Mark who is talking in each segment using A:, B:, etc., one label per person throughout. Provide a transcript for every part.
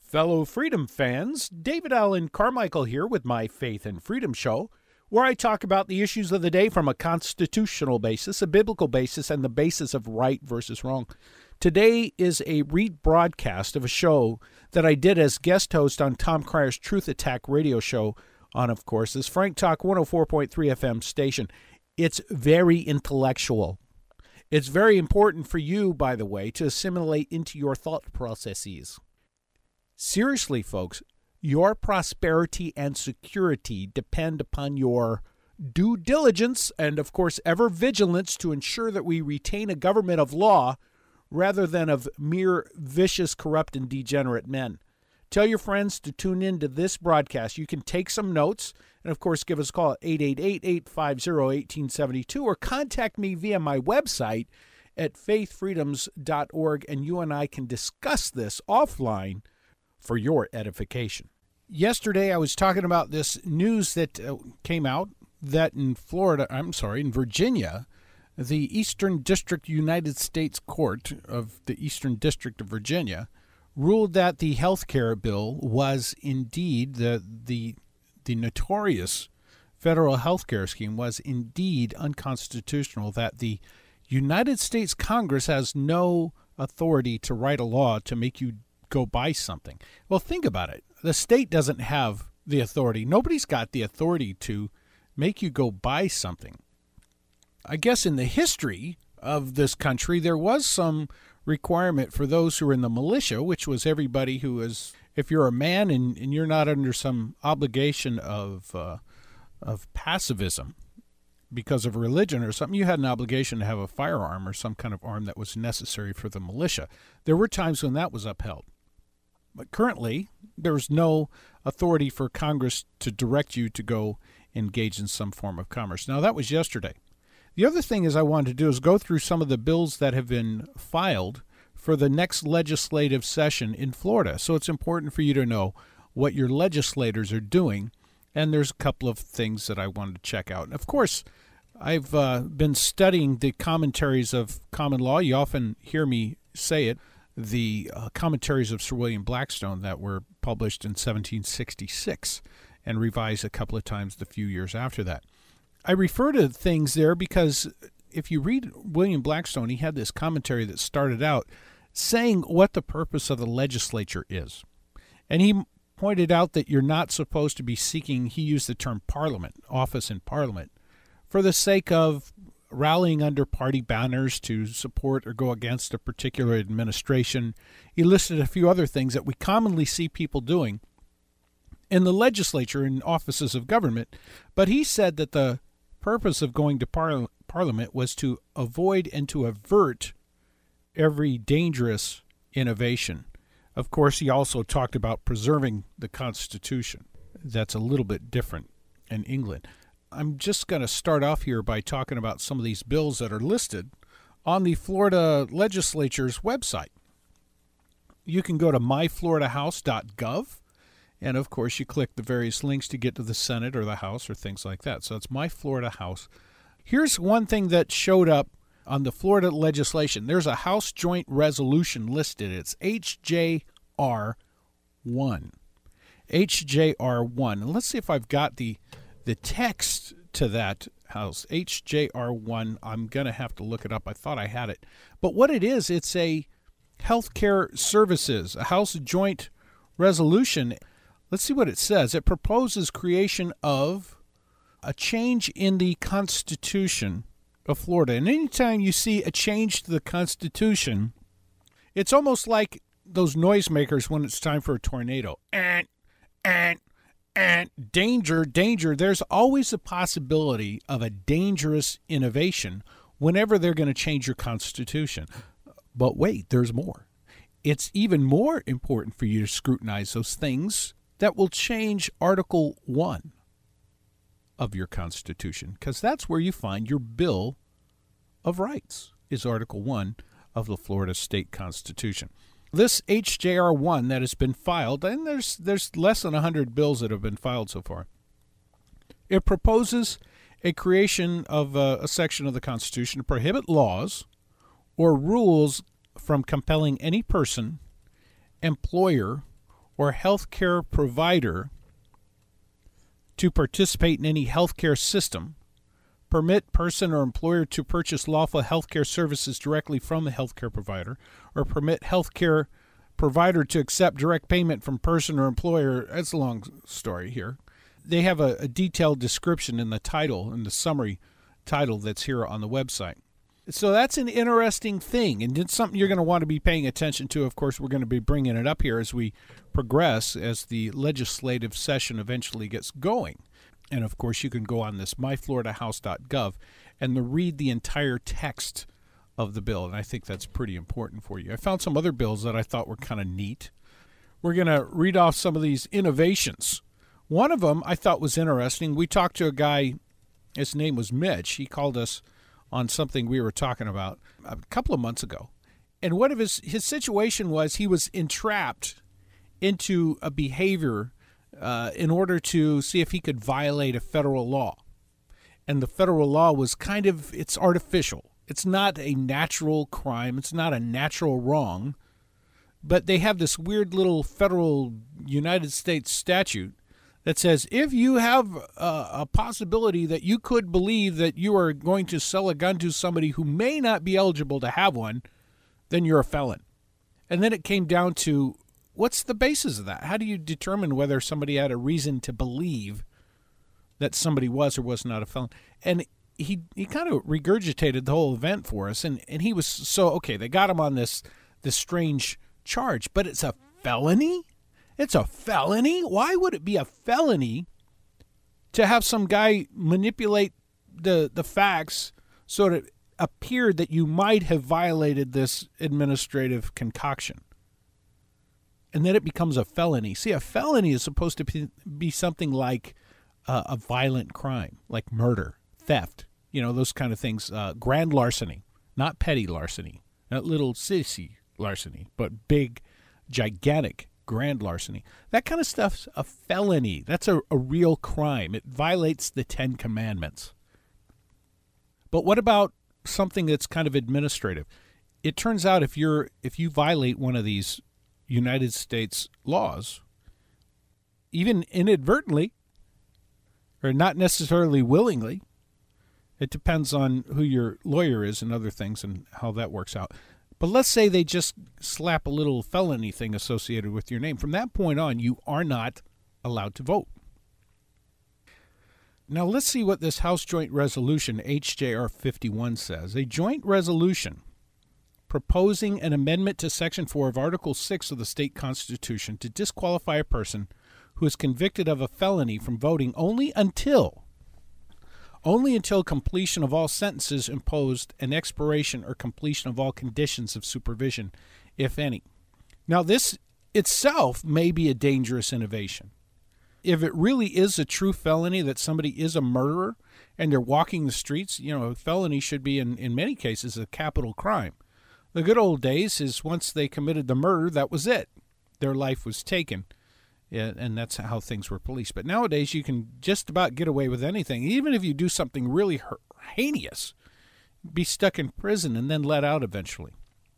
A: Fellow freedom fans, David Allen Carmichael here with my Faith and Freedom Show, where I talk about the issues of the day from a constitutional basis, a biblical basis, and the basis of right versus wrong. Today is a rebroadcast of a show that I did as guest host on Tom Cryer's Truth Attack radio show on, of course, this Frank Talk 104.3 FM station. It's very intellectual. It's very important for you, by the way, to assimilate into your thought processes. Seriously, folks, your prosperity and security depend upon your due diligence and, of course, ever vigilance to ensure that we retain a government of law rather than of mere vicious, corrupt, and degenerate men. Tell your friends to tune in to this broadcast. You can take some notes and, of course, give us a call at 888-850-1872 or contact me via my website at faithfreedoms.org, and you and I can discuss this offline for your edification. Yesterday, I was talking about this news that came out that in Virginia, the Eastern District United States Court of the Eastern District of Virginia ruled that the health care bill was indeed the notorious federal health care scheme was indeed unconstitutional, that the United States Congress has no authority to write a law to make you go buy something. Well, think about it. The state doesn't have the authority. Nobody's got the authority to make you go buy something. I guess in the history of this country, there was some requirement for those who were in the militia, which was everybody who is, if you're a man and you're not under some obligation of pacifism because of religion or something, you had an obligation to have a firearm or some kind of arm that was necessary for the militia. There were times when that was upheld. But currently, there's no authority for Congress to direct you to go engage in some form of commerce. Now, that was yesterday. The other thing is I wanted to do is go through some of the bills that have been filed for the next legislative session in Florida. So it's important for you to know what your legislators are doing, and there's a couple of things that I wanted to check out. And of course, I've been studying the commentaries of common law. You often hear me say it. The commentaries of Sir William Blackstone that were published in 1766 and revised a couple of times the few years after that. I refer to things there because if you read William Blackstone, he had this commentary that started out saying what the purpose of the legislature is. And he pointed out that you're not supposed to be seeking, he used the term parliament, office in parliament, for the sake of rallying under party banners to support or go against a particular administration. He listed a few other things that we commonly see people doing in the legislature and offices of government, but he said that the purpose of going to Parliament was to avoid and to avert every dangerous innovation. Of course, he also talked about preserving the Constitution. That's a little bit different in England. I'm just going to start off here by talking about some of these bills that are listed on the Florida legislature's website. You can go to myfloridahouse.gov, and of course you click the various links to get to the Senate or the House or things like that. So it's My Florida House. Here's one thing that showed up on the Florida legislation. There's a House Joint Resolution listed. It's HJR1. HJR1. And let's see if I've got the text to that House. HJR1. I'm going to have to look it up. I thought I had it. But what it is, it's a healthcare services, a House Joint Resolution. Let's see what it says. It proposes creation of a change in the Constitution of Florida. And anytime you see a change to the Constitution, it's almost like those noisemakers when it's time for a tornado. Danger, danger. There's always a possibility of a dangerous innovation whenever they're going to change your Constitution. But wait, there's more. It's even more important for you to scrutinize those things that will change Article 1 of your Constitution, because that's where you find your Bill of Rights, is Article 1 of the Florida State Constitution. This HJR1 that has been filed, and there's less than 100 bills that have been filed so far, it proposes a creation of a section of the Constitution to prohibit laws or rules from compelling any person, employer, or healthcare provider to participate in any healthcare system, permit person or employer to purchase lawful healthcare services directly from the healthcare provider, or permit healthcare provider to accept direct payment from person or employer. That's a long story here. They have a detailed description in the title, in the summary title that's here on the website. So that's an interesting thing, and it's something you're going to want to be paying attention to. Of course, we're going to be bringing it up here as we progress, as the legislative session eventually gets going. And, of course, you can go on this myfloridahouse.gov and read the entire text of the bill, and I think that's pretty important for you. I found some other bills that I thought were kind of neat. We're going to read off some of these innovations. One of them I thought was interesting. We talked to a guy, his name was Mitch. He called us on something we were talking about a couple of months ago. And one of his situation was he was entrapped into a behavior in order to see if he could violate a federal law. And the federal law was it's artificial. It's not a natural crime. It's not a natural wrong. But they have this weird little federal United States statute that says if you have a possibility that you could believe that you are going to sell a gun to somebody who may not be eligible to have one, then you're a felon. And then it came down to, what's the basis of that? How do you determine whether somebody had a reason to believe that somebody was or was not a felon? And he kind of regurgitated the whole event for us, and he was okay, they got him on this strange charge, but it's a felony? It's a felony? Why would it be a felony to have some guy manipulate the facts so that it appeared that you might have violated this administrative concoction? And then it becomes a felony. See, a felony is supposed to be something like a violent crime, like murder, theft, those kind of things. Grand larceny, not petty larceny, not little sissy larceny, but big, gigantic grand larceny. That kind of stuff's a felony. That's a real crime. It violates the 10 Commandments. But what about something that's kind of administrative? It turns out if you violate one of these United States laws, even inadvertently, or not necessarily willingly, it depends on who your lawyer is and other things and how that works out. But let's say they just slap a little felony thing associated with your name. From that point on, you are not allowed to vote. Now let's see what this House Joint Resolution, HJR 51, says. A joint resolution proposing an amendment to Section 4 of Article 6 of the state constitution to disqualify a person who is convicted of a felony from voting only until completion of all sentences imposed and expiration or completion of all conditions of supervision, if any. Now, this itself may be a dangerous innovation. If it really is a true felony that somebody is a murderer and they're walking the streets, a felony should be, in many cases, a capital crime. The good old days is once they committed the murder, that was it. Their life was taken. And that's how things were policed. But nowadays, you can just about get away with anything. Even if you do something really heinous, be stuck in prison and then let out eventually.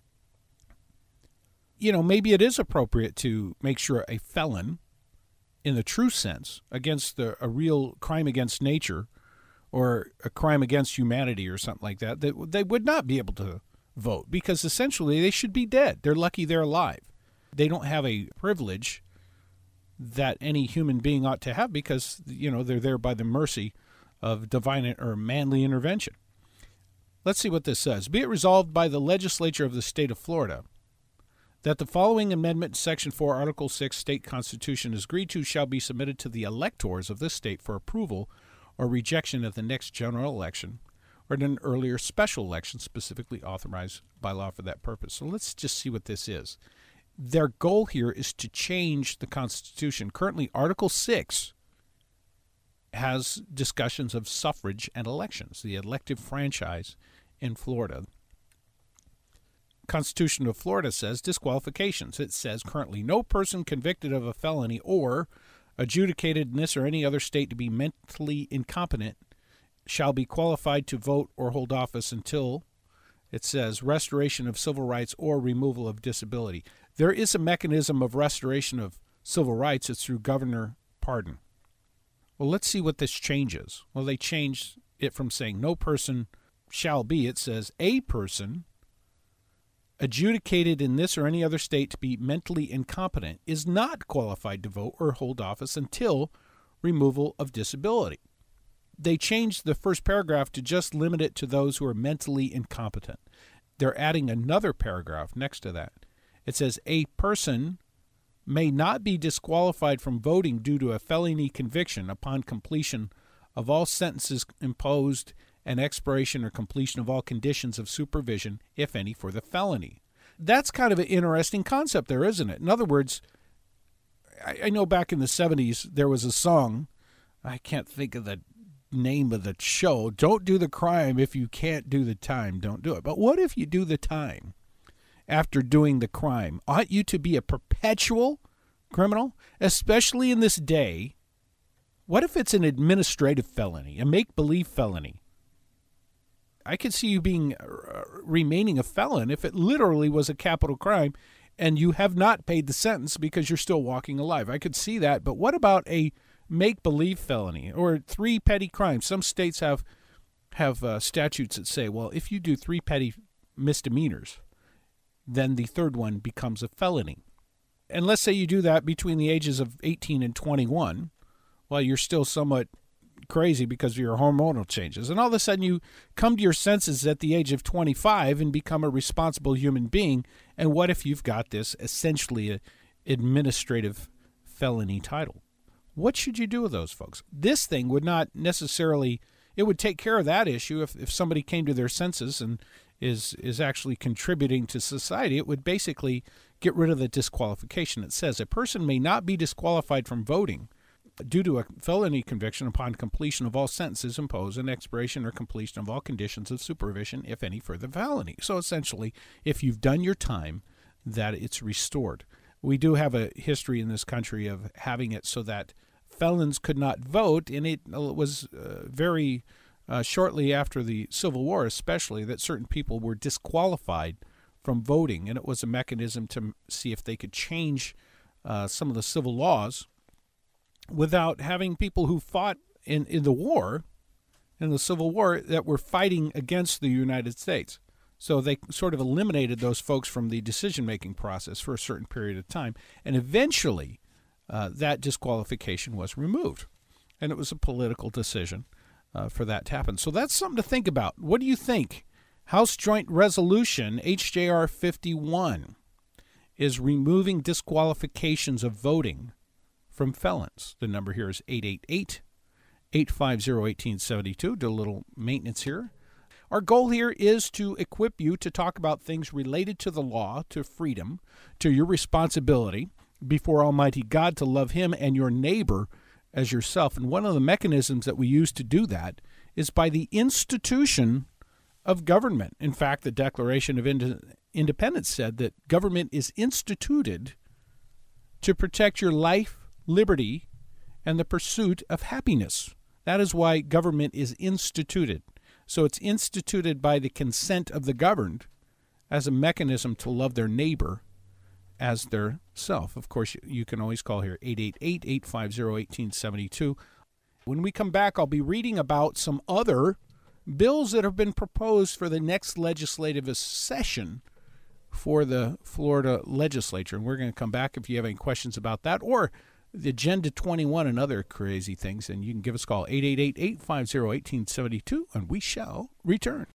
A: Maybe it is appropriate to make sure a felon, in the true sense, against a real crime against nature or a crime against humanity or something like that, they would not be able to vote because essentially they should be dead. They're lucky they're alive. They don't have a privilege that any human being ought to have because, they're there by the mercy of divine or manly intervention. Let's see what this says. Be it resolved by the legislature of the state of Florida that the following amendment to Section 4, Article 6, State Constitution is agreed to shall be submitted to the electors of this state for approval or rejection at the next general election or at an earlier special election specifically authorized by law for that purpose. So let's just see what this is. Their goal here is to change the Constitution. Currently, Article 6 has discussions of suffrage and elections, the elective franchise in Florida. Constitution of Florida says disqualifications. It says currently no person convicted of a felony or adjudicated in this or any other state to be mentally incompetent shall be qualified to vote or hold office until, it says, restoration of civil rights or removal of disability. There is a mechanism of restoration of civil rights, it's through governor pardon. Well, let's see what this changes. Well, they changed it from saying no person shall be. It says a person adjudicated in this or any other state to be mentally incompetent is not qualified to vote or hold office until removal of disability. They changed the first paragraph to just limit it to those who are mentally incompetent. They're adding another paragraph next to that. It says a person may not be disqualified from voting due to a felony conviction upon completion of all sentences imposed and expiration or completion of all conditions of supervision, if any, for the felony. That's kind of an interesting concept there, isn't it? In other words, I know back in the 70s there was a song, I can't think of the name of the show, don't do the crime if you can't do the time, don't do it. But what if you do the time after doing the crime? Ought you to be a perpetual criminal, especially in this day? What if it's an administrative felony, a make-believe felony? I could see you being remaining a felon if it literally was a capital crime and you have not paid the sentence because you're still walking alive. I could see that, but what about a make-believe felony or 3 petty crimes? Some states have statutes that say, well, if you do 3 petty misdemeanors, then the third one becomes a felony. And let's say you do that between the ages of 18 and 21, while you're still somewhat crazy because of your hormonal changes. And all of a sudden you come to your senses at the age of 25 and become a responsible human being. And what if you've got this essentially an administrative felony title? What should you do with those folks? This thing would not necessarily, it would take care of that issue if somebody came to their senses and is actually contributing to society. It would basically get rid of the disqualification. It says a person may not be disqualified from voting due to a felony conviction upon completion of all sentences imposed and expiration or completion of all conditions of supervision, if any, for the felony. So essentially, if you've done your time, that it's restored. We do have a history in this country of having it so that felons could not vote, and it was very shortly after the Civil War especially that certain people were disqualified from voting, and it was a mechanism to see if they could change some of the civil laws without having people who fought in the war, in the Civil War, that were fighting against the United States. So they sort of eliminated those folks from the decision-making process for a certain period of time, and eventually that disqualification was removed, and it was a political decision for that to happen. So that's something to think about. What do you think? House Joint Resolution HJR 51 is removing disqualifications of voting from felons. The number here is 888-850-1872. Do a little maintenance here. Our goal here is to equip you to talk about things related to the law, to freedom, to your responsibility before Almighty God, to love Him and your neighbor as yourself. And one of the mechanisms that we use to do that is by the institution of government. In fact, the Declaration of Independence said that government is instituted to protect your life, liberty, and the pursuit of happiness. That is why government is instituted. So it's instituted by the consent of the governed as a mechanism to love their neighbor as their self. Of course, you can always call here 888-850-1872. When we come back, I'll be reading about some other bills that have been proposed for the next legislative session for the Florida legislature. And we're going to come back if you have any questions about that or the Agenda 21 and other crazy things. And you can give us a call, 888-850-1872, and we shall return.